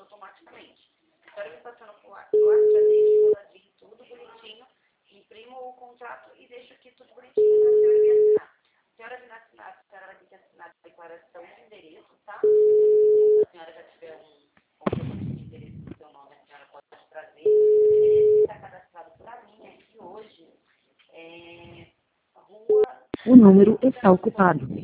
automaticamente. Então, eu me passando por WhatsApp, já deixo o ladinho tudo bonitinho, imprimo o contrato e deixo aqui tudo bonitinho para a senhora me assinar. A senhora vir assinar, a senhora vai ter que assinar a declaração de endereço, tá? Se a senhora já tiver um comprovante de endereço do seu nome, a senhora pode trazer. O endereço que está cadastrado para mim aqui hoje é Rua... O número está ocupado.